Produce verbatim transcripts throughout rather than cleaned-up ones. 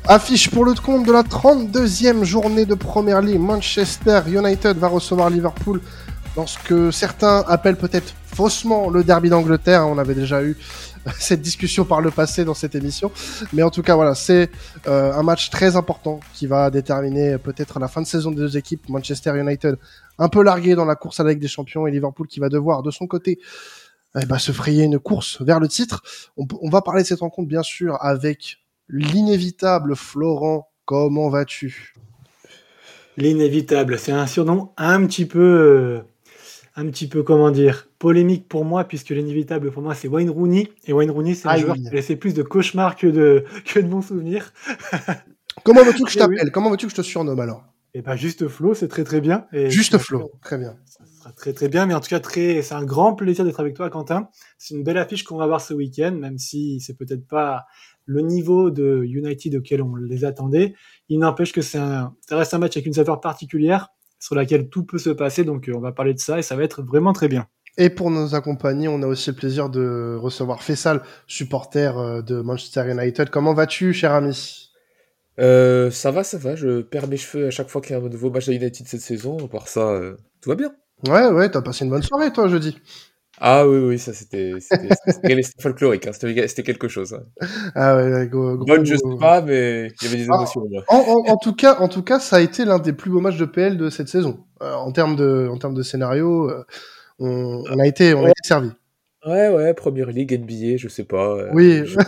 Affiche pour le compte de la trente-deuxième journée de Premier League. Manchester United va recevoir Liverpool dans ce que certains appellent peut-être faussement le derby d'Angleterre. On avait déjà eu cette discussion par le passé dans cette émission. Mais en tout cas, voilà, c'est euh, un match très important qui va déterminer peut-être la fin de saison des deux équipes. Manchester United un peu largué dans la course à la Ligue des Champions et Liverpool qui va devoir de son côté eh ben, se frayer une course vers le titre. On, on va parler de cette rencontre bien sûr avec l'inévitable Florent. Comment vas-tu ? L'inévitable, c'est un surnom un petit peu, euh, un petit peu comment dire, polémique pour moi puisque l'inévitable pour moi c'est Wayne Rooney et Wayne Rooney c'est un Aïe. joueur qui a laissé plus de cauchemars que de que de bons souvenirs. Comment veux-tu que je Eh oui. t'appelle ? Comment veux-tu que je te surnomme alors ? Et ben juste Flo, c'est très très bien. Et Juste puis, Flo, très bien. Ça sera très très bien, mais en tout cas très, c'est un grand plaisir d'être avec toi, Quentin. C'est une belle affiche qu'on va voir ce week-end, même si c'est peut-être pas le niveau de United auquel on les attendait. Il n'empêche que c'est un, ça reste un match avec une saveur particulière sur laquelle tout peut se passer, donc on va parler de ça et ça va être vraiment très bien. Et pour nous accompagner, on a aussi le plaisir de recevoir Faisal, supporter de Manchester United. Comment vas-tu, cher ami ? Euh, ça va, ça va, je perds mes cheveux à chaque fois qu'il y a un nouveau match de United cette saison, à part ça, euh, tout va bien. Ouais, ouais, t'as passé une bonne soirée, toi, jeudi. Ah oui, oui, ça c'était c'était, c'était, c'était folklorique, hein, c'était, c'était quelque chose. Hein. Ah ouais, gros, gros... Bonne, je sais pas, mais il y avait des émotions. Ah, en, en, en, tout cas, en tout cas, ça a été l'un des plus beaux matchs de P L de cette saison. Euh, en termes de, en termes de scénario, euh, on, on a été, on ouais. a été servi. Ouais, ouais, Premier League, N B A, je sais pas. Euh, oui. Je...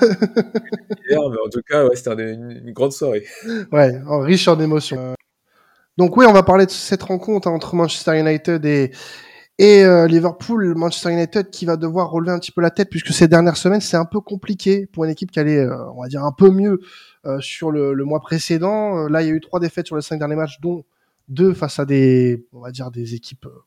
mais en tout cas, ouais, c'était une, une grande soirée. Ouais, riche en émotions. Euh... Donc oui, on va parler de cette rencontre hein, entre Manchester United et et euh, Liverpool. Manchester United qui va devoir relever un petit peu la tête puisque ces dernières semaines c'est un peu compliqué pour une équipe qui allait, euh, on va dire un peu mieux euh, sur le, le mois précédent. Euh, là, il y a eu trois défaites sur les cinq derniers matchs, dont deux face à des, on va dire des équipes euh,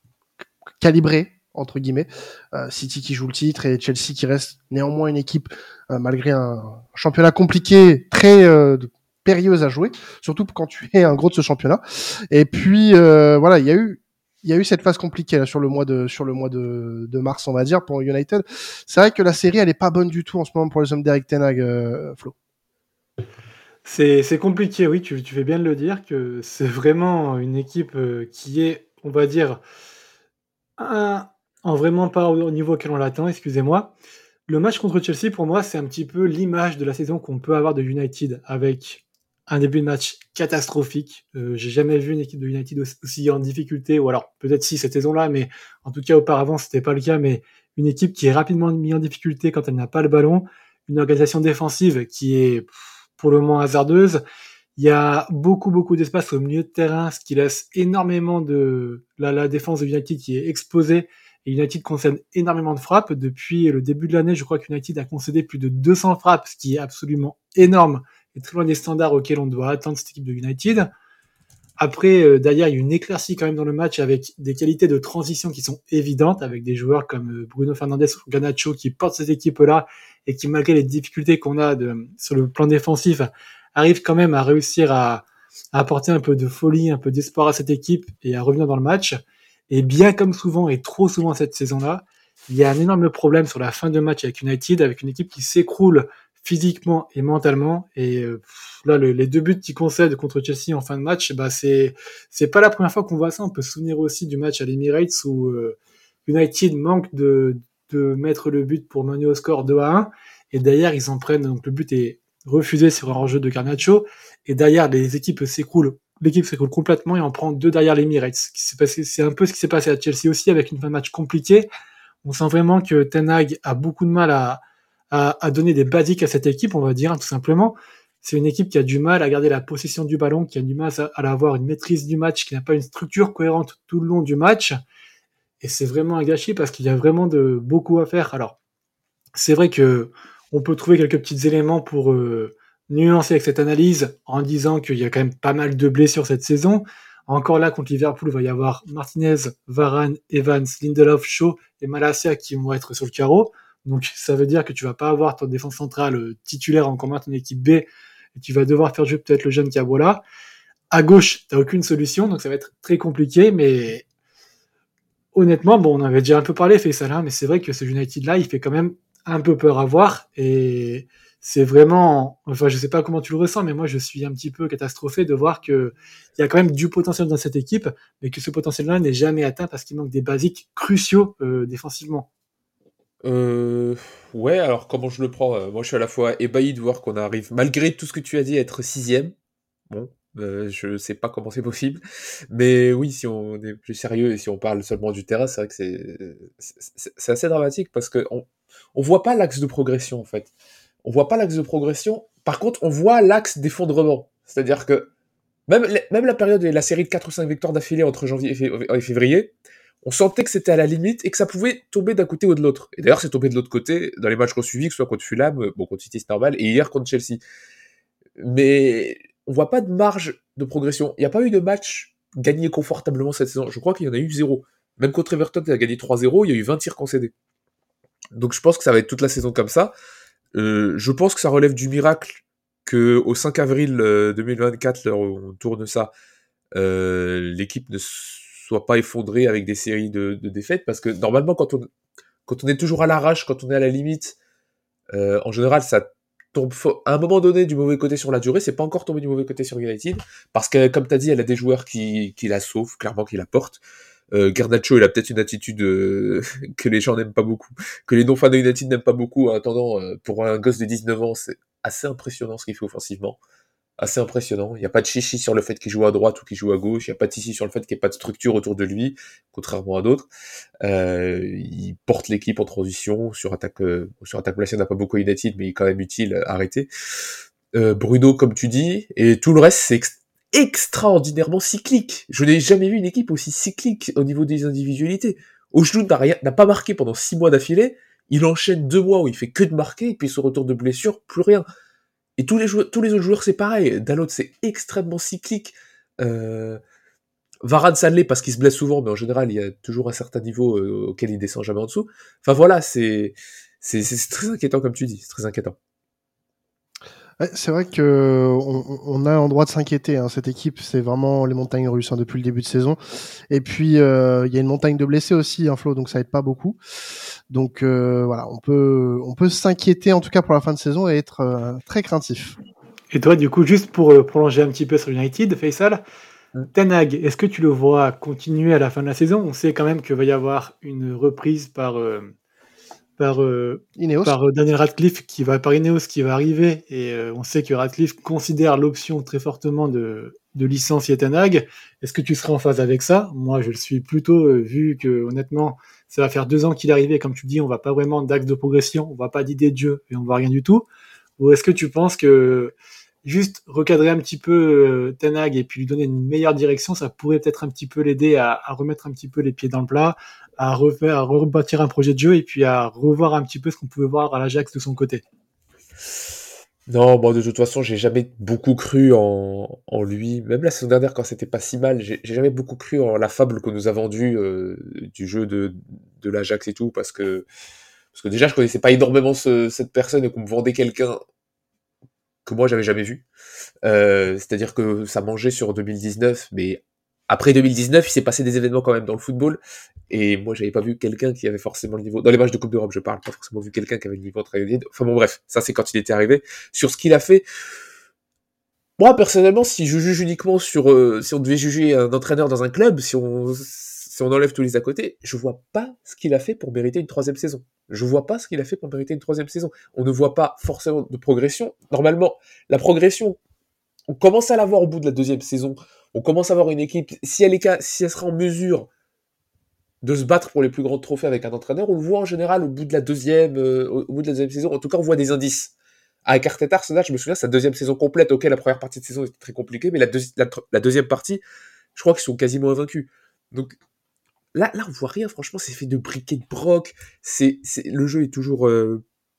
calibrées entre guillemets. Euh, City qui joue le titre et Chelsea qui reste néanmoins une équipe euh, malgré un championnat compliqué, très euh, périlleuse à jouer, surtout quand tu es un gros de ce championnat. Et puis euh, voilà, il y a eu il y a eu cette phase compliquée là sur le mois de sur le mois de, de mars, on va dire, pour United. C'est vrai que la série elle est pas bonne du tout en ce moment pour les hommes d'Eric Ten Hag, euh, Flo. C'est c'est compliqué, oui, tu tu fais bien de le dire que c'est vraiment une équipe euh, qui est, on va dire, un, en vraiment pas au niveau auquel on l'attend, excusez-moi. Le match contre Chelsea, pour moi, c'est un petit peu l'image de la saison qu'on peut avoir de United, avec un début de match catastrophique. Euh, j'ai jamais vu une équipe de United aussi en difficulté, ou alors peut-être si cette saison-là, mais en tout cas auparavant c'était pas le cas. Mais une équipe qui est rapidement mise en difficulté quand elle n'a pas le ballon, une organisation défensive qui est pour le moment hasardeuse. Il y a beaucoup beaucoup d'espace au milieu de terrain, ce qui laisse énormément de la, la défense de United qui est exposée. Et United concède énormément de frappes. Depuis le début de l'année, je crois qu'United a concédé plus de deux cents frappes, ce qui est absolument énorme et très loin des standards auxquels on doit attendre cette équipe de United. Après, euh, derrière, il y a une éclaircie quand même dans le match avec des qualités de transition qui sont évidentes, avec des joueurs comme Bruno Fernandes ou Garnacho qui portent cette équipe-là et qui, malgré les difficultés qu'on a de, sur le plan défensif, arrivent quand même à réussir à, à apporter un peu de folie, un peu d'espoir à cette équipe et à revenir dans le match. Et bien comme souvent, et trop souvent cette saison-là, il y a un énorme problème sur la fin de match avec United, avec une équipe qui s'écroule physiquement et mentalement. Et euh, là, le, les deux buts qu'ils concèdent contre Chelsea en fin de match, bah c'est c'est pas la première fois qu'on voit ça. On peut se souvenir aussi du match à l'Emirates où euh, United manque de de mettre le but pour mener au score deux à un. Et derrière, ils en prennent. Donc le but est refusé sur un enjeu de Garnacho. Et derrière, les équipes s'écroulent. L'équipe s'écroule complètement et en prend deux derrière l'Emirates. C'est un peu ce qui s'est passé à Chelsea aussi, avec une fin de match compliquée. On sent vraiment que Ten Hag a beaucoup de mal à, à, à donner des basiques à cette équipe, on va dire, hein, tout simplement. C'est une équipe qui a du mal à garder la possession du ballon, qui a du mal à, à avoir une maîtrise du match, qui n'a pas une structure cohérente tout le long du match. Et c'est vraiment un gâchis parce qu'il y a vraiment de, beaucoup à faire. Alors, c'est vrai que on peut trouver quelques petits éléments pour euh, nuancer avec cette analyse en disant qu'il y a quand même pas mal de blessures cette saison. Encore là, contre Liverpool, il va y avoir Martinez, Varane, Evans, Lindelof, Shaw et Malacia qui vont être sur le carreau. Donc ça veut dire que tu vas pas avoir ton défense centrale titulaire en commun ton équipe B et tu vas devoir faire jouer peut-être le jeune Kabola. À gauche, t'as aucune solution, donc ça va être très compliqué, mais honnêtement, bon, on avait déjà un peu parlé, Faisal, hein, mais c'est vrai que ce United-là, il fait quand même un peu peur à voir et c'est vraiment, enfin je sais pas comment tu le ressens, mais moi je suis un petit peu catastrophé de voir que il y a quand même du potentiel dans cette équipe, mais que ce potentiel-là n'est jamais atteint parce qu'il manque des basiques cruciaux euh, défensivement. Euh, ouais, alors comment je le prends? Euh, Moi, je suis à la fois ébahi de voir qu'on arrive, malgré tout ce que tu as dit, à être sixième. Bon, euh, je sais pas comment c'est possible, mais oui, si on est plus sérieux et si on parle seulement du terrain, c'est vrai que c'est c'est c'est assez dramatique parce que on on voit pas l'axe de progression en fait. On voit pas l'axe de progression. Par contre, on voit l'axe d'effondrement. C'est-à-dire que même la- même la période et la série de quatre ou cinq victoires d'affilée entre janvier et fév- et février, on sentait que c'était à la limite et que ça pouvait tomber d'un côté ou de l'autre. Et d'ailleurs, c'est tombé de l'autre côté dans les matchs qu'on suivit, que ce soit contre Fulham, euh, bon contre City c'est normal, et hier contre Chelsea. Mais on voit pas de marge de progression. Il n'y a pas eu de match gagné confortablement cette saison. Je crois qu'il y en a eu zéro. Même contre Everton, qui a gagné trois zéro, il y a eu vingt tirs concédés. Donc je pense que ça va être toute la saison comme ça. Euh, je pense que ça relève du miracle que au cinq avril euh, deux mille vingt-quatre, là, on tourne ça, euh, l'équipe ne soit pas effondrée avec des séries de, de défaites, parce que normalement, quand on, quand on est toujours à l'arrache, quand on est à la limite, euh, en général, ça tombe fo- à un moment donné du mauvais côté sur la durée. C'est pas encore tombé du mauvais côté sur United, parce que, comme tu as dit, elle a des joueurs qui, qui la sauvent, clairement qui la portent. Euh, Garnacho, il a peut-être une attitude euh, que les gens n'aiment pas beaucoup, que les non-fans de United n'aiment pas beaucoup. En attendant, euh, pour un gosse de dix-neuf ans, c'est assez impressionnant ce qu'il fait offensivement. Assez impressionnant. Il n'y a pas de chichi sur le fait qu'il joue à droite ou qu'il joue à gauche. Il n'y a pas de chichi sur le fait qu'il n'y ait pas de structure autour de lui, contrairement à d'autres. Euh, il porte l'équipe en transition. Sur attaque, euh, sur attaque placée, on n'a pas beaucoup United, mais il est quand même utile à arrêter. Euh, Bruno, comme tu dis, et tout le reste, c'est ex- extraordinairement cyclique. Je n'ai jamais vu une équipe aussi cyclique au niveau des individualités. Oujloun n'a rien, n'a pas marqué pendant six mois d'affilée. Il enchaîne deux mois où il fait que de marquer, et puis son retour de blessure, plus rien. Et tous les joueurs, tous les autres joueurs, c'est pareil. Dalot, c'est extrêmement cyclique. Euh, Varane, ça l'est parce qu'il se blesse souvent, mais en général, il y a toujours un certain niveau euh, auquel il descend jamais en dessous. Enfin voilà, c'est c'est c'est très inquiétant comme tu dis, c'est très inquiétant. Ouais, c'est vrai que on, on a un droit de s'inquiéter. Hein. Cette équipe, c'est vraiment les montagnes russes hein, depuis le début de saison. Et puis euh, il y a une montagne de blessés aussi, hein, Flo, donc ça aide pas beaucoup. Donc euh, voilà, on peut on peut s'inquiéter en tout cas pour la fin de saison et être euh, très craintif. Et toi, du coup, juste pour euh, prolonger un petit peu sur United, Faisal, Mm. Ten Hag, est-ce que tu le vois continuer à la fin de la saison? On sait quand même qu'il va y avoir une reprise par, euh, par, euh, Ineos. par euh, Daniel Radcliffe, qui va, par Ineos, qui va arriver. Et euh, on sait que Radcliffe considère l'option très fortement de, de licencier Ten Hag. Est-ce que tu serais en phase avec ça? Moi, je le suis plutôt, euh, vu que, honnêtement, ça va faire deux ans qu'il est arrivé. Comme tu dis, on va pas vraiment d'axe de progression, on va pas d'idée de jeu et on voit rien du tout. Ou est-ce que tu penses que juste recadrer un petit peu euh, Ten Hag et puis lui donner une meilleure direction, ça pourrait peut-être un petit peu l'aider à, à remettre un petit peu les pieds dans le plat, à refaire, à rebâtir un projet de jeu et puis à revoir un petit peu ce qu'on pouvait voir à l'Ajax de son côté. Non, moi de toute façon, j'ai jamais beaucoup cru en, en lui. Même la saison dernière, quand c'était pas si mal, j'ai j'ai jamais beaucoup cru en la fable qu'on nous a vendue euh, du jeu de, de l'Ajax et tout, parce que parce que déjà, je connaissais pas énormément ce- cette personne et qu'on me vendait quelqu'un que moi j'avais jamais vu. Euh, c'est-à-dire que ça mangeait sur deux mille dix-neuf, mais après deux mille dix-neuf, il s'est passé des événements quand même dans le football, et moi j'avais pas vu quelqu'un qui avait forcément le niveau, dans les matchs de Coupe d'Europe je parle, pas forcément vu quelqu'un qui avait le niveau entre United. Enfin bon bref, ça c'est quand il était arrivé. Sur ce qu'il a fait, moi personnellement, si je juge uniquement sur, euh, si on devait juger un entraîneur dans un club, si on, si on enlève tous les à côté, je vois pas ce qu'il a fait pour mériter une troisième saison. Je vois pas ce qu'il a fait pour mériter une troisième saison. On ne voit pas forcément de progression. Normalement, la progression, on commence à l'avoir au bout de la deuxième saison. On commence à avoir une équipe, si elle, est, ca- si elle sera en mesure de se battre pour les plus grands trophées avec un entraîneur, on le voit en général au bout de la deuxième, euh, au au bout de la deuxième saison. En tout cas, on voit des indices. Avec Arteta, Arsenal, je me souviens, sa deuxième saison complète, ok, la première partie de saison était très compliquée, mais la, deuxi- la, tr- la deuxième partie, je crois qu'ils sont quasiment invaincus. Donc là, là, on voit rien, franchement, c'est fait de briquet de broc. C'est, c'est, le jeu est toujours euh,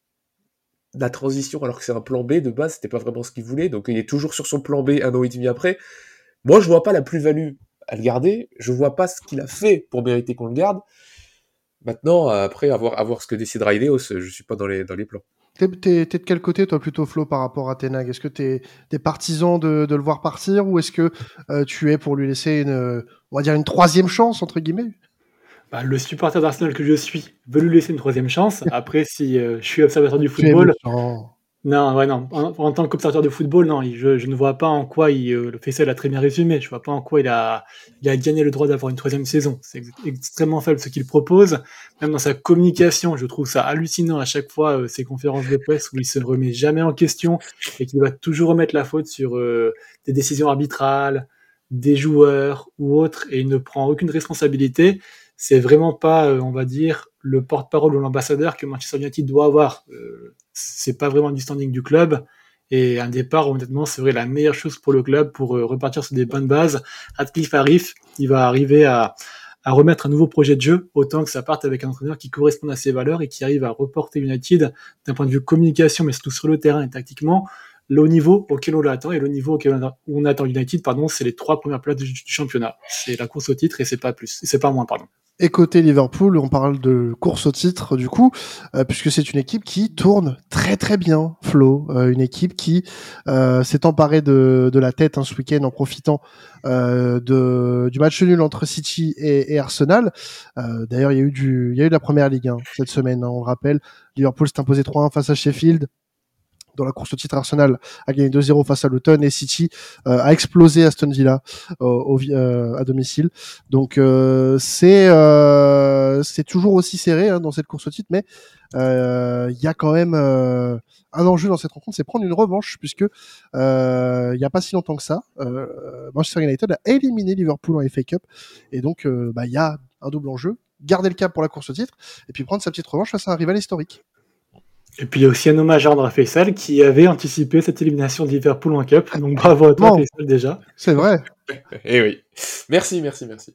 la transition, alors que c'est un plan B de base, c'était pas vraiment ce qu'il voulait, donc il est toujours sur son plan B un an et demi après. Moi, je vois pas la plus-value à le garder. Je vois pas ce qu'il a fait pour mériter qu'on le garde. Maintenant, après, à voir, à voir ce que décidera Ineos, je suis pas dans les, dans les plans. T'es, t'es, t'es de quel côté, toi, plutôt, Flo, par rapport à Ten Hag? Est-ce que t'es, t'es partisan de, de le voir partir ou est-ce que euh, tu es pour lui laisser une, euh, on va dire une troisième chance, entre guillemets? Bah, le supporter d'Arsenal que je suis veut lui laisser une troisième chance. Après, si euh, je suis observateur du Tu es football, méchant. non, ouais, non. En, en tant qu'observateur de football, non, il- je, je ne vois pas en quoi il, euh, le Faisal a très bien résumé. Je vois pas en quoi il a, il a gagné le droit d'avoir une troisième saison. C'est ex- extrêmement faible ce qu'il propose. Même dans sa communication, je trouve ça hallucinant à chaque fois, euh, ses conférences de presse où il se remet jamais en question et qu'il va toujours remettre la faute sur euh, des décisions arbitrales, des joueurs ou autres, et il ne prend aucune responsabilité. C'est vraiment pas, euh, on va dire, le porte-parole ou l'ambassadeur que Manchester United doit avoir. Euh, c'est pas vraiment du standing du club. Et un départ, honnêtement, serait la meilleure chose pour le club pour euh, repartir sur des bonnes bases. Radcliffe arrive, il va arriver à, à remettre un nouveau projet de jeu, autant que ça parte avec un entraîneur qui corresponde à ses valeurs et qui arrive à reporter United d'un point de vue communication, mais surtout sur le terrain et tactiquement, le haut niveau auquel on l'attend. Et le niveau auquel on, a, on attend United, pardon, c'est les trois premières places du, du championnat. C'est la course au titre et c'est pas plus, et c'est pas moins, pardon. Et côté Liverpool, on parle de course au titre du coup, euh, puisque c'est une équipe qui tourne très très bien, Flo. Euh, une équipe qui euh, s'est emparée de, de la tête hein, ce week-end en profitant euh, de, du match nul entre City et, et Arsenal. Euh, d'ailleurs, il y a eu du, il y a eu de la première ligue hein, cette semaine. Hein, on le rappelle, Liverpool s'est imposé trois un face à Sheffield. Dans la course au titre, Arsenal a gagné deux zéro face à Luton et City euh, a explosé Aston Villa euh, au, euh, à domicile. Donc euh, c'est euh, c'est toujours aussi serré hein, dans cette course au titre, mais il euh, y a quand même euh, un enjeu dans cette rencontre, c'est prendre une revanche puisque il euh, y a pas si longtemps que ça, euh, Manchester United a éliminé Liverpool en F A Cup et donc il euh, bah, y a un double enjeu, garder le cap pour la course au titre et puis prendre sa petite revanche face à un rival historique. Et puis il y a aussi un hommage à André Faisal qui avait anticipé cette élimination de Liverpool en Cup. Donc bravo à toi, Non, Faisal, déjà. c'est vrai. Eh oui. Merci, merci, merci.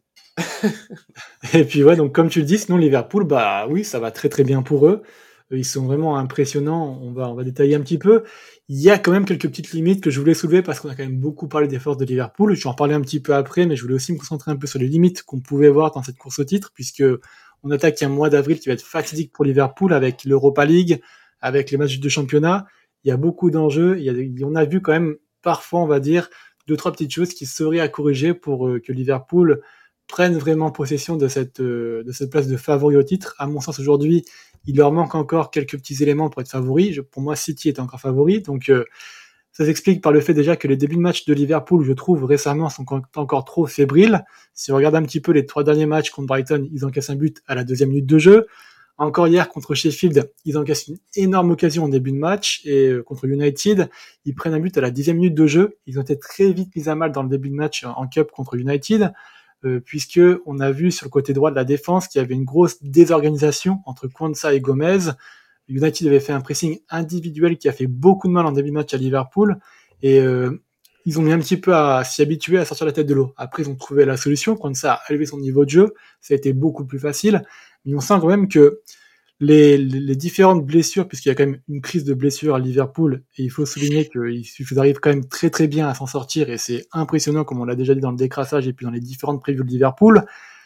Et puis ouais, donc comme tu le dis, sinon Liverpool, bah oui, ça va très très bien pour eux. Ils sont vraiment impressionnants. On va, on va détailler un petit peu. Il y a quand même quelques petites limites que je voulais soulever parce qu'on a quand même beaucoup parlé des forces de Liverpool. Je vais en parler un petit peu après, mais je voulais aussi me concentrer un peu sur les limites qu'on pouvait voir dans cette course au titre, puisque on attaque un mois d'avril qui va être fatidique pour Liverpool avec l'Europa League, avec les matchs de championnat. Il y a beaucoup d'enjeux. Il y a, on a vu quand même parfois, on va dire, deux trois petites choses qui seraient à corriger pour euh, que Liverpool prennent vraiment possession de cette, euh, de cette place de favori au titre. À mon sens, aujourd'hui, il leur manque encore quelques petits éléments pour être favori. Je, pour moi, City est encore favori. Donc, euh, ça s'explique par le fait déjà que les débuts de match de Liverpool, je trouve, récemment, sont encore trop fébriles. Si on regarde un petit peu les trois derniers matchs contre Brighton, ils encaissent un but à la deuxième minute de jeu. Encore hier, contre Sheffield, ils encaissent une énorme occasion en début de match. Et euh, contre United, ils prennent un but à la dixième minute de jeu. Ils ont été très vite mis à mal dans le début de match en Cup contre United. Euh, puisque on a vu sur le côté droit de la défense qu'il y avait une grosse désorganisation entre Kwanza et Gomez. United avait fait un pressing individuel qui a fait beaucoup de mal en début de match à Liverpool et euh, ils ont mis un petit peu à s'y habituer à sortir la tête de l'eau. Après, ils ont trouvé la solution. Kwanza a élevé son niveau de jeu, ça a été beaucoup plus facile. Mais on sent quand même que les, les, les différentes blessures, puisqu'il y a quand même une crise de blessures à Liverpool, et il faut souligner qu'il suffit d'arriver quand même très très bien à s'en sortir, et c'est impressionnant, comme on l'a déjà dit dans le décrassage et puis dans les différentes previews de Liverpool,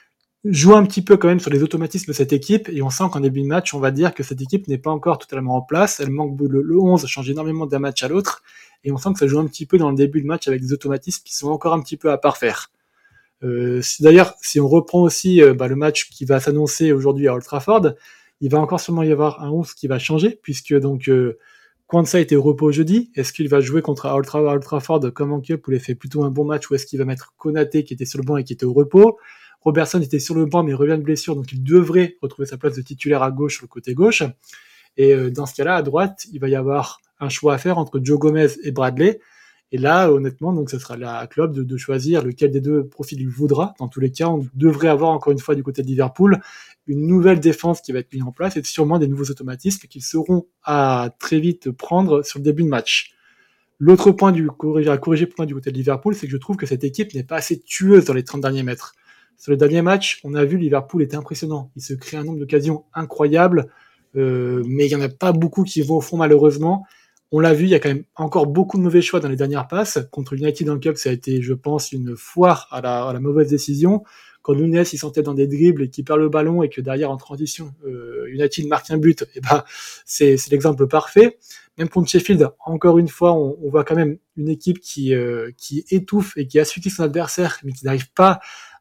joue un petit peu quand même sur les automatismes de cette équipe, et on sent qu'en début de match, on va dire que cette équipe n'est pas encore totalement en place, elle manque le, le onze, change énormément d'un match à l'autre, et on sent que ça joue un petit peu dans le début de match avec des automatismes qui sont encore un petit peu à parfaire. Euh, si, d'ailleurs, si on reprend aussi euh, bah, le match qui va s'annoncer aujourd'hui à Old Trafford, il va encore sûrement y avoir un onze qui va changer, puisque donc euh, Kwanza était au repos jeudi. Est-ce qu'il va jouer contre Old Trafford comme en Cup où il a fait plutôt un bon match, ou est-ce qu'il va mettre Konaté qui était sur le banc et qui était au repos? Robertson était sur le banc mais revient de blessure, donc il devrait retrouver sa place de titulaire à gauche sur le côté gauche. Et euh, dans ce cas-là, à droite, il va y avoir un choix à faire entre Joe Gomez et Bradley. Et là, honnêtement, donc ce sera la club de, de choisir lequel des deux profils il voudra. Dans tous les cas, on devrait avoir encore une fois du côté de Liverpool une nouvelle défense qui va être mise en place et sûrement des nouveaux automatismes qui seront à très vite prendre sur le début de match. L'autre point du à corriger point du côté de Liverpool, c'est que je trouve que cette équipe n'est pas assez tueuse dans les trente derniers mètres. Sur les derniers matchs, on a vu Liverpool était impressionnant. Il se crée un nombre d'occasions incroyables, euh, mais il y en a pas beaucoup qui vont au fond malheureusement. On l'a vu, il y a quand même encore beaucoup de mauvais choix dans les dernières passes. Contre United en Cup, ça a été, je pense, une foire à la, à la mauvaise décision. Quand Nunes il s'entête dans des dribbles et qu'il perd le ballon et que derrière en transition, euh, United marque un but, et ben c'est, c'est l'exemple parfait. Même contre Sheffield, encore une fois, on, on voit quand même une équipe qui, euh, qui étouffe et qui asphyxie son adversaire, mais qui n'arrive pas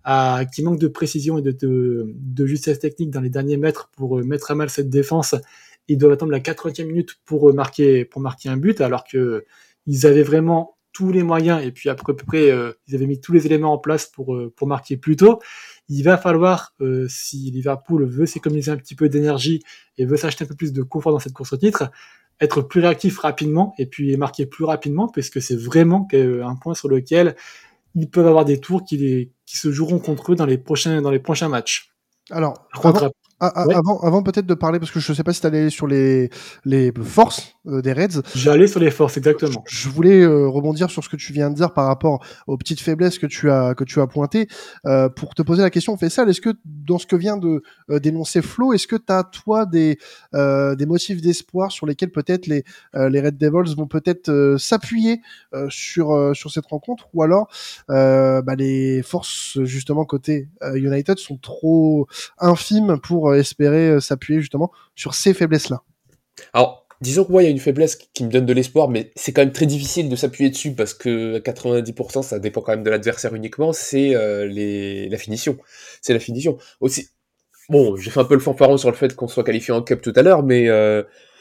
à, qui manque de précision et de, de, de justesse technique dans les derniers mètres pour mettre à mal cette défense. Ils doivent attendre la quatre-vingtième minute pour marquer, pour marquer un but, alors que ils avaient vraiment tous les moyens, et puis après, à peu près, euh, ils avaient mis tous les éléments en place pour, euh, pour marquer plus tôt. Il va falloir, euh, si Liverpool veut s'économiser un petit peu d'énergie et veut s'acheter un peu plus de confort dans cette course au titre, être plus réactif rapidement et puis marquer plus rapidement, parce que c'est vraiment un point sur lequel ils peuvent avoir des tours qui, les, qui se joueront contre eux dans les prochains, dans les prochains matchs. Alors, Contre, avant, a, ouais. avant, avant peut-être de parler, parce que je ne sais pas si tu allais sur les, les forces euh, des Reds. J'allais sur les forces, exactement. Je, je voulais euh, rebondir sur ce que tu viens de dire par rapport aux petites faiblesses que tu as, que tu as pointées. Euh, pour te poser la question, Faisal, est-ce que dans ce que vient de euh, dénoncer Flo, est-ce que tu as, toi, des, euh, des motifs d'espoir sur lesquels peut-être les, euh, les Red Devils vont peut-être euh, s'appuyer euh, sur, euh, sur cette rencontre, ou alors euh, bah, les forces, justement, côté euh, United sont trop infime pour euh, espérer euh, s'appuyer justement sur ces faiblesses-là? Alors, disons que moi, il y a une faiblesse qui me donne de l'espoir, mais c'est quand même très difficile de s'appuyer dessus parce que à quatre-vingt-dix pour cent, ça dépend quand même de l'adversaire uniquement, c'est euh, les... la finition. C'est la finition. Aussi, bon, j'ai fait un peu le fanfaron sur le fait qu'on soit qualifié en Cup tout à l'heure, mais euh...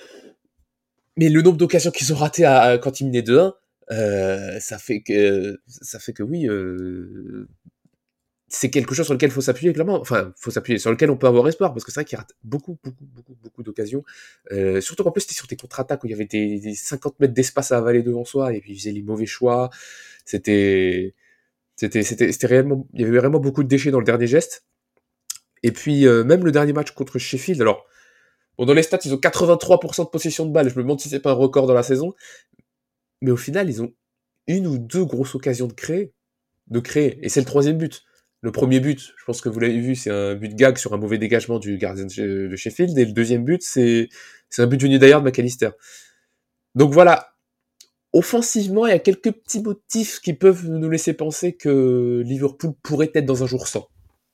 mais le nombre d'occasions qu'ils ont ratées à... À... quand ils menaient deux un, euh, ça fait que ça fait que oui... Euh... c'est quelque chose sur lequel il faut s'appuyer, clairement. Enfin, il faut s'appuyer, sur lequel on peut avoir espoir, parce que c'est vrai qu'il rate beaucoup, beaucoup, beaucoup, beaucoup d'occasions. Euh, surtout qu'en plus, c'était sur des contre-attaques où il y avait des, des cinquante mètres d'espace à avaler devant soi, et puis il faisait les mauvais choix. C'était, c'était, c'était, c'était réellement, il y avait vraiment beaucoup de déchets dans le dernier geste. Et puis, euh, même le dernier match contre Sheffield, alors, bon, dans les stats, ils ont quatre-vingt-trois pour cent de possession de balle. Je me demande si c'est pas un record dans la saison. Mais au final, ils ont une ou deux grosses occasions de créer, de créer. Et c'est le troisième but. Le premier but, je pense que vous l'avez vu, c'est un but gag sur un mauvais dégagement du gardien de Sheffield. Et le deuxième but, c'est, c'est un but venu d'ailleurs de McAllister. Donc voilà. Offensivement, il y a quelques petits motifs qui peuvent nous laisser penser que Liverpool pourrait être dans un jour sans.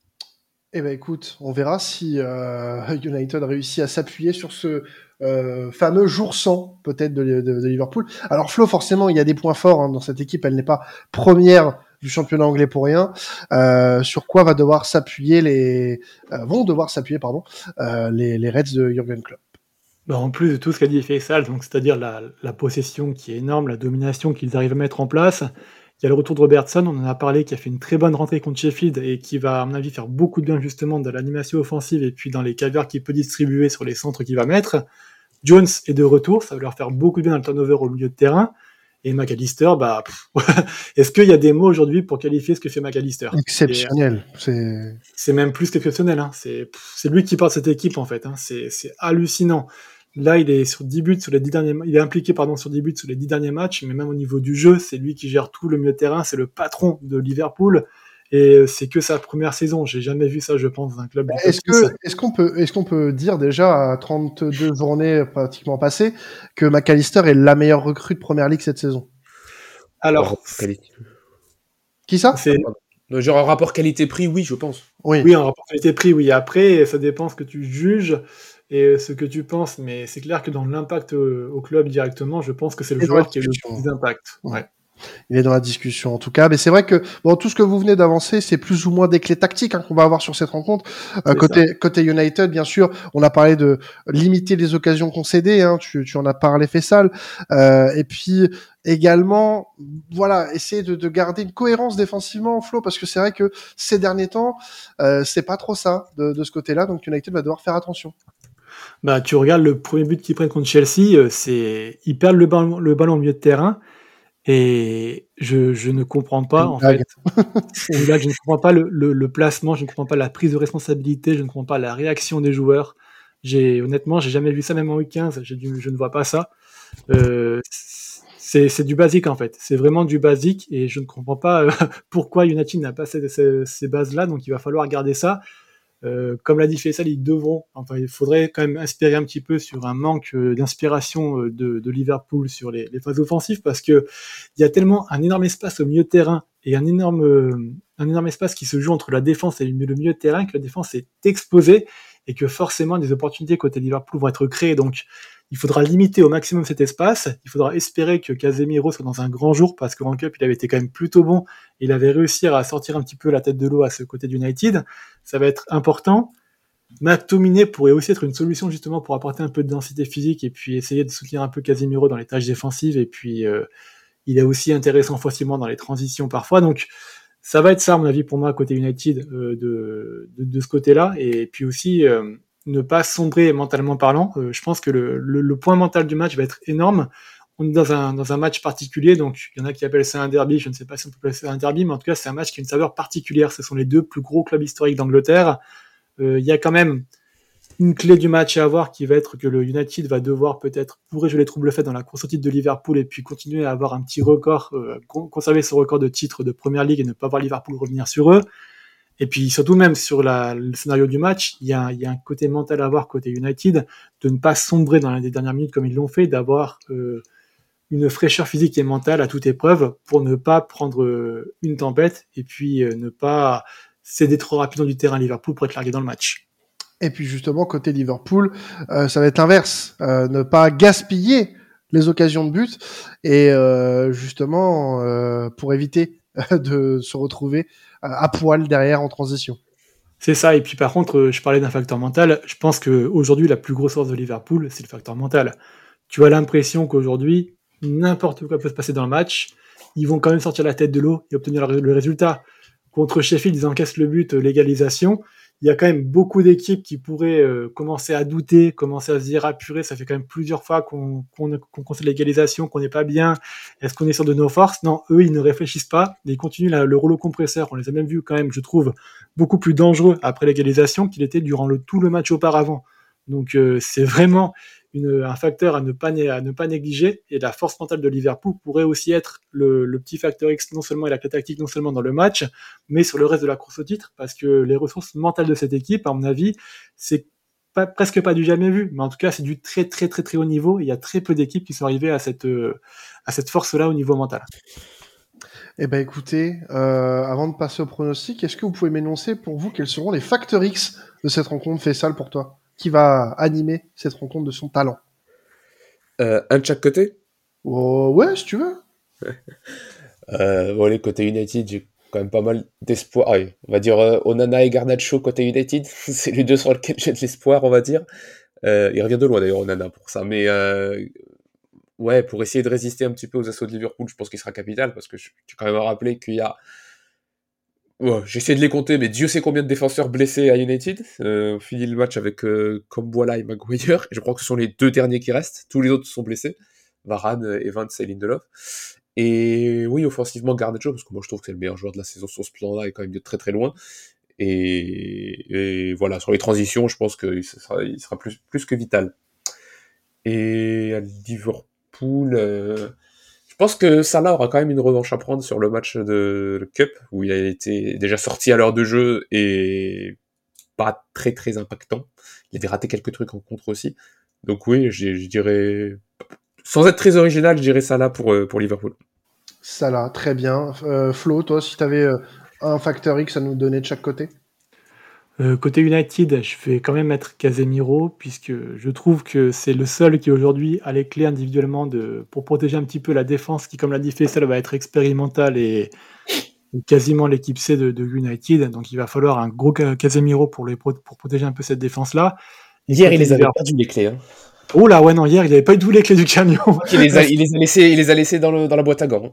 Eh ben écoute, on verra si euh, United réussit à s'appuyer sur ce euh, fameux jour sans, peut-être, de, de, de Liverpool. Alors Flo, forcément, il y a des points forts hein, dans cette équipe. Elle n'est pas première du championnat anglais pour rien. Euh, sur quoi va devoir s'appuyer les euh, vont devoir s'appuyer pardon euh, les, les Reds de Jürgen Klopp. Bah en plus de tout ce qu'a dit Faisal, donc c'est-à-dire la, la possession qui est énorme, la domination qu'ils arrivent à mettre en place. Il y a le retour de Robertson, on en a parlé, qui a fait une très bonne rentrée contre Sheffield et qui va, à mon avis, faire beaucoup de bien justement dans l'animation offensive et puis dans les caviars qu'il peut distribuer sur les centres qu'il va mettre. Jones est de retour, ça va leur faire beaucoup de bien dans le turnover au milieu de terrain. Et McAllister, bah, pff, est-ce qu'il y a des mots aujourd'hui pour qualifier ce que fait McAllister? Exceptionnel. Et, c'est... c'est même plus qu'exceptionnel. Hein. C'est, pff, c'est lui qui porte cette équipe en fait. Hein. C'est, c'est hallucinant. Là, il est sur dix buts sur les dix derniers, il est impliqué pardon sur dix buts sur les dix derniers matchs, mais même au niveau du jeu, c'est lui qui gère tout le milieu de terrain, c'est le patron de Liverpool. Et c'est que sa première saison. J'ai jamais vu ça, je pense, dans un club. Est-ce que, est-ce qu'on peut, est-ce qu'on peut dire déjà à trente-deux journées pratiquement passées que McAllister est la meilleure recrue de Première Ligue cette saison? Alors, qualité. Qui ça? C'est genre en rapport qualité-prix, oui, je pense. Oui, oui, en rapport qualité-prix, oui. Après, ça dépend ce que tu juges et ce que tu penses, mais c'est clair que dans l'impact au club directement, je pense que c'est le joueur qui a le plus d'impact. Ouais. Il est dans la discussion en tout cas, mais c'est vrai que bon, tout ce que vous venez d'avancer, c'est plus ou moins des clés tactiques hein, qu'on va avoir sur cette rencontre. Euh, côté côté United, bien sûr, on a parlé de limiter les occasions concédées. Hein, tu, tu en as parlé, Faisal. Euh, et puis également, voilà, essayer de, de garder une cohérence défensivement, Flo, parce que c'est vrai que ces derniers temps, euh, c'est pas trop ça de, de ce côté-là. Donc United va devoir faire attention. Bah, tu regardes le premier but qu'ils prennent contre Chelsea, c'est ils perdent le ballon, le ballon au milieu de terrain. Et je, je ne comprends pas, en fait, là, je ne comprends pas le, le, le placement, je ne comprends pas la prise de responsabilité, je ne comprends pas la réaction des joueurs. J'ai, honnêtement, j'ai jamais vu ça, même en U quinze, j'ai dû, je ne vois pas ça. Euh, c'est, c'est du basique, en fait. C'est vraiment du basique, et je ne comprends pas euh, pourquoi United n'a pas ces, ces, ces bases-là, donc il va falloir garder ça. Euh, comme l'a dit Faisal, ils devront, enfin, il faudrait quand même inspirer un petit peu sur un manque euh, d'inspiration euh, de, de Liverpool sur les, les phases offensives, parce que il y a tellement un énorme espace au milieu de terrain et un énorme, euh, un énorme espace qui se joue entre la défense et le milieu de terrain que la défense est exposée et que forcément des opportunités côté Liverpool vont être créées. Donc il faudra limiter au maximum cet espace. Il faudra espérer que Casemiro soit dans un grand jour parce que en Cup, il avait été quand même plutôt bon. Il avait réussi à sortir un petit peu la tête de l'eau à ce côté d'United. Ça va être important. McTominay pourrait aussi être une solution justement pour apporter un peu de densité physique et puis essayer de soutenir un peu Casemiro dans les tâches défensives. Et puis, euh, il est aussi intéressant facilement dans les transitions parfois. Donc, ça va être ça, à mon avis, pour moi, côté United, euh, de, de, de ce côté-là. Et puis aussi, euh, ne pas sombrer mentalement parlant. Euh, je pense que le, le, le point mental du match va être énorme. On est dans un, dans un match particulier, donc il y en a qui appellent ça un derby. Je ne sais pas si on peut appeler ça un derby, mais en tout cas, c'est un match qui a une saveur particulière. Ce sont les deux plus gros clubs historiques d'Angleterre. Euh, il y a quand même une clé du match à avoir qui va être que le United va devoir peut-être pourrir jouer les troubles faits dans la course au titre de Liverpool et puis continuer à avoir un petit record, euh, conserver ce record de titre de Premier League et ne pas voir Liverpool revenir sur eux. Et puis surtout même sur la, le scénario du match, il y, a, il y a un côté mental à avoir côté United, de ne pas sombrer dans les dernières minutes comme ils l'ont fait, d'avoir euh, une fraîcheur physique et mentale à toute épreuve pour ne pas prendre euh, une tempête et puis euh, ne pas céder trop rapidement du terrain à Liverpool pour être largué dans le match. Et puis justement, côté Liverpool, euh, ça va être l'inverse. Euh, ne pas gaspiller les occasions de but et euh, justement euh, pour éviter de se retrouver à poil derrière en transition. C'est ça, et puis par contre, je parlais d'un facteur mental, je pense qu'aujourd'hui, la plus grosse force de Liverpool, c'est le facteur mental. Tu as l'impression qu'aujourd'hui, n'importe quoi peut se passer dans le match, ils vont quand même sortir la tête de l'eau et obtenir le résultat. Contre Sheffield, ils encaissent le but, l'égalisation. Il y a quand même beaucoup d'équipes qui pourraient euh, commencer à douter, commencer à se dire, ah purée, ça fait quand même plusieurs fois qu'on, qu'on, qu'on concède l'égalisation, qu'on n'est pas bien, est-ce qu'on est sûr de nos forces? Non, eux, ils ne réfléchissent pas, ils continuent la, le rouleau compresseur. On les a même vus quand même, je trouve, beaucoup plus dangereux après l'égalisation qu'il était durant le, tout le match auparavant. Donc euh, c'est vraiment une, un facteur à ne, pas, à ne pas négliger, et la force mentale de Liverpool pourrait aussi être le, le petit facteur X, non seulement et la clé tactique, non seulement dans le match, mais sur le reste de la course au titre, parce que les ressources mentales de cette équipe, à mon avis, c'est pas, presque pas du jamais vu, mais en tout cas, c'est du très très très très haut niveau, et il y a très peu d'équipes qui sont arrivées à cette, euh, à cette force-là au niveau mental. Eh ben écoutez, euh, avant de passer au pronostic, est-ce que vous pouvez m'énoncer pour vous quels seront les facteurs X de cette rencontre Faisal pour toi? Qui va animer cette rencontre de son talent? euh, Un de chaque côté. Oh, ouais, si tu veux. euh, bon, les côtés United, j'ai quand même pas mal d'espoir. Ah, oui, on va dire euh, Onana et Garnacho côté United. C'est les deux sur lesquels j'ai de l'espoir, on va dire. Euh, il revient de loin d'ailleurs, Onana, pour ça. Mais euh, ouais, pour essayer de résister un petit peu aux assauts de Liverpool, je pense qu'il sera capital, parce que je tiens quand même à rappeler qu'il y a... Ouais, j'essaie de les compter, mais Dieu sait combien de défenseurs blessés à United. Euh, on finit le match avec euh, Komboala et Maguire, et je crois que ce sont les deux derniers qui restent. Tous les autres sont blessés. Varane, Evans et Lindelof. Et oui, offensivement, Garnacho, parce que moi je trouve que c'est le meilleur joueur de la saison sur ce plan-là, et quand même de très très loin. Et, et voilà, sur les transitions, je pense qu'il sera, il sera plus, plus que vital. Et à Liverpool... Euh... Je pense que Salah aura quand même une revanche à prendre sur le match de Cup, où il a été déjà sorti à l'heure de jeu et pas très très impactant. Il avait raté quelques trucs en contre aussi. Donc oui, je, je dirais, sans être très original, je dirais Salah pour, pour Liverpool. Salah, très bien. Euh, Flo, toi, si tu avais euh, un facteur X à nous donner de chaque côté? Euh, côté United, je vais quand même mettre Casemiro, puisque je trouve que c'est le seul qui aujourd'hui a les clés individuellement de, pour protéger un petit peu la défense, qui, comme l'a dit Faisal, va être expérimentale et quasiment l'équipe C de, de United. Donc il va falloir un gros Casemiro pour, les, pour protéger un peu cette défense-là. Et hier, il les avait perdu les clés. Hein. Oh là, ouais, non, hier, il n'avait pas eu tous les clés du camion. Il les a, il les a laissés, il les a laissés dans, le, dans la boîte à gants.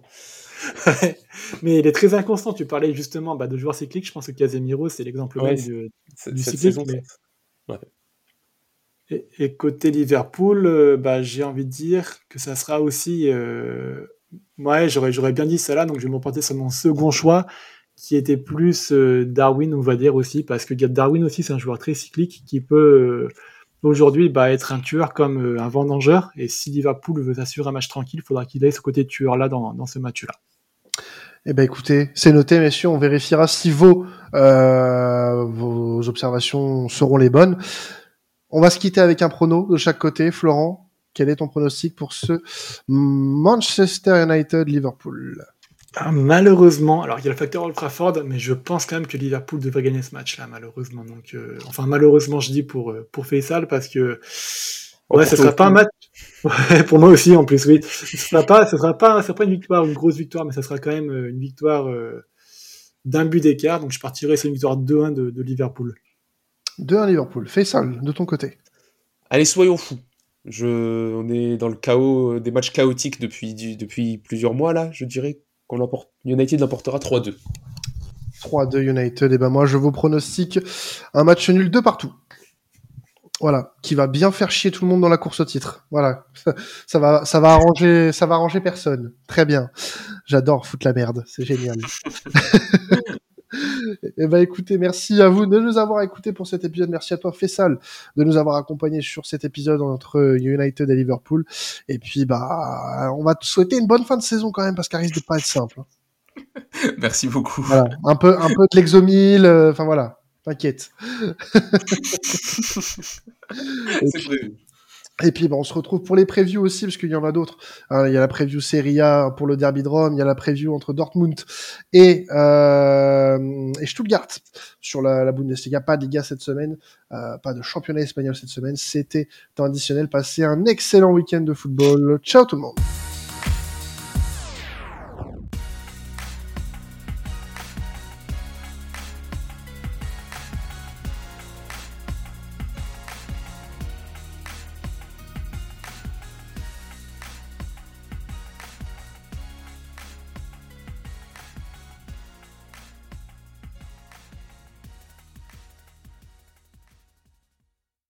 Mais il est très inconstant. Tu parlais justement bah, de joueurs cycliques. Je pense que Casemiro, c'est l'exemple ouais, même du, c'est, du cette cyclique. Saison, mais... ouais. et, et côté Liverpool, euh, bah, j'ai envie de dire que ça sera aussi... Euh... Ouais, j'aurais, j'aurais bien dit ça là, donc je vais me porter sur mon second choix, qui était plus euh, Darwin, on va dire aussi, parce que Darwin aussi, c'est un joueur très cyclique qui peut... Euh, aujourd'hui bah, être un tueur comme euh, un vendangeur, et si Liverpool veut s'assurer un match tranquille, il faudra qu'il ait ce côté tueur-là dans, dans ce match-là. Eh ben écoutez, c'est noté, messieurs, on vérifiera si vos, euh, vos observations seront les bonnes. On va se quitter avec un prono de chaque côté. Florent, quel est ton pronostic pour ce Manchester United-Liverpool? Ah, malheureusement, alors il y a le facteur Old Trafford, mais je pense quand même que Liverpool devrait gagner ce match-là, malheureusement. Donc, euh, enfin, malheureusement, je dis pour, pour Faisal, parce que ouais, oh, ça sera pas un match. Ouais, pour moi aussi, en plus, oui. Ce sera pas, ce sera pas, ce sera pas une victoire, une grosse victoire, mais ça sera quand même euh, une victoire euh, d'un but d'écart. Donc, je partirai sur une victoire deux un de, de Liverpool. deux un Liverpool. Faisal, de ton côté. Allez, soyons fous. Je... On est dans le chaos, des matchs chaotiques depuis, du... depuis plusieurs mois, là. Je dirais qu'on l'emporte... United l'emportera trois deux. trois deux United. Et ben moi, je vous pronostique un match nul de partout. Voilà, qui va bien faire chier tout le monde dans la course au titre. Voilà, ça va, ça va arranger, ça va arranger personne. Très bien. J'adore foutre la merde, c'est génial. Et ben écoutez, merci à vous de nous avoir écoutés pour cet épisode. Merci à toi Faisal de nous avoir accompagnés sur cet épisode entre United et Liverpool. Et puis bah, on va te souhaiter une bonne fin de saison quand même parce qu'elle risque de pas être simple. Merci beaucoup. Voilà, un peu, un peu de l'exomile. Enfin euh, voilà. T'inquiète. C'est prévu. Et puis, bah, on se retrouve pour les previews aussi, parce qu'il y en a d'autres. Hein, il y a la preview Serie A pour le Derby de Rome, il y a la preview entre Dortmund et, euh, et Stuttgart sur la, la Bundesliga. Pas de Liga cette semaine, euh, pas de championnat espagnol cette semaine. C'était traditionnel. Passez un excellent week-end de football. Ciao tout le monde.